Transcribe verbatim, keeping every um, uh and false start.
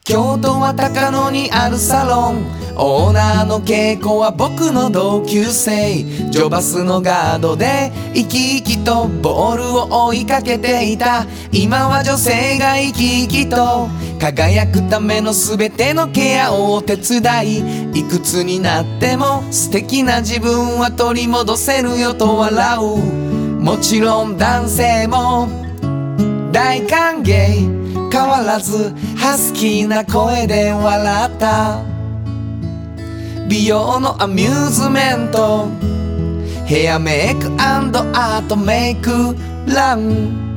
京都は高野にあるサロン、オーナーの恵子は僕の同級生。ジョバスのガードで生き生きとボールを追いかけていた。今は女性が生き生きと輝くための全てのケアをお手伝い。いくつになっても素敵な自分は取り戻せるよと笑う。もちろん男性も大歓迎。変わらずハスキーな声で笑った。美容のアミューズメント、ヘアメイク&アートメイクラン。